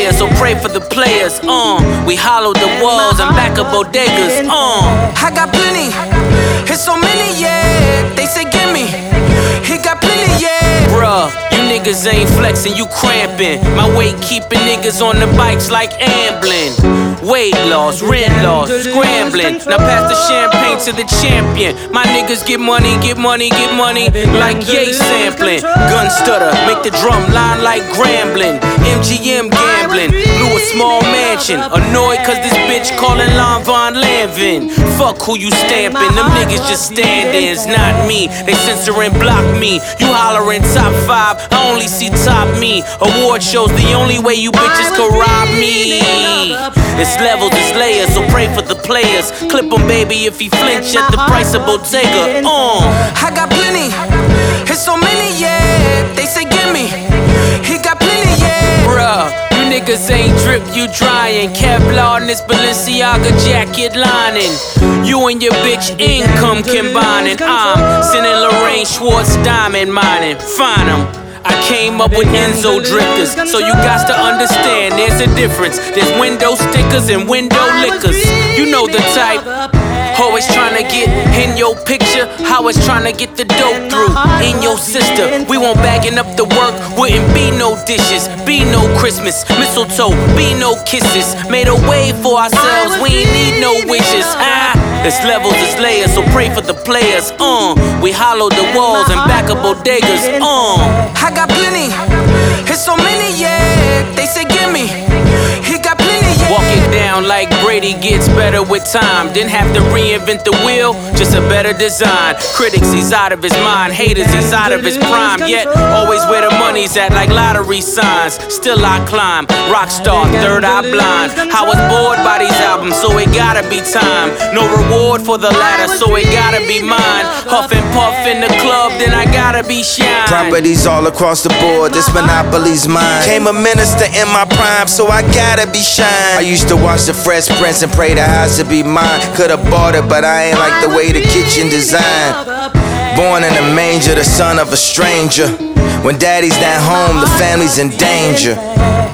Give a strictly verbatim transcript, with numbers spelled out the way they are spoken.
layers, so pray for the players. Uh, we hollowed the walls and back up bodegas. Uh, I got plenty, it's so many, yeah. They say gimme, he got plenty, yeah. Bruh, you niggas ain't flexing, you cramping. My weight keeping niggas on the bikes like ambling. Weight loss, rent loss, scrambling. Now pass the champagne to the champion. My niggas get money, get money, get money like yay sampling. Gun stutter, make the drum line like grambling. M G M gambling, blew a small mansion. Annoyed cause this bitch calling Lon Von Lanvin. Fuck who you stamping, them niggas just stand-ins, not me. They censor and block me. You hollering top five, I only see top me. Award shows the only way you bitches can rob me. It's levels, it's layers, so pray for the players. Clip him, baby, if he flinch at the price of Bottega. Uh. I got plenty, it's so many, yeah. They say gimme, he got plenty, yeah. Bruh, you niggas ain't drip, you drying. Kevlar in this Balenciaga jacket lining. You and your bitch income combining. I'm sending Lorraine Schwartz diamond mining. Find 'em. I came up with Enzo drifters, so you got to understand there's a difference. There's window stickers and window liquors. You know the type. Always trying to get in your picture, always trying to get the dope through. In your sister, we won't bagging up the work. Wouldn't be no dishes, be no Christmas, mistletoe, be no kisses. Made a way for ourselves, we ain't need no wishes. Ah, it's levels, it's layers, so pray for the players. Uh, we hollowed the walls and back up bodegas. Uh, I got plenty, it's so many, yeah. They say gimme, he got plenty, yeah. Walk it down like Brady gets better with time. Didn't have to reinvent the wheel, just a better design. Critics, he's out of his mind. Haters, he's out of his prime. Yet, always where the money's at, like lottery signs. Still I climb, rockstar, third eye blind. I was bored by these albums, so it gotta be time. No reward for the latter, so it gotta be mine. Huff and puff in the club, then I gotta be shine. Properties all across the board, this monopoly's mine. Came a minister in my prime, so I gotta be shine. I used to watch the Fresh Prince and pray the house to be mine. Could've bought it, but I ain't like the way the kitchen designed. Born in a manger, the son of a stranger. When daddy's not home, the family's in danger.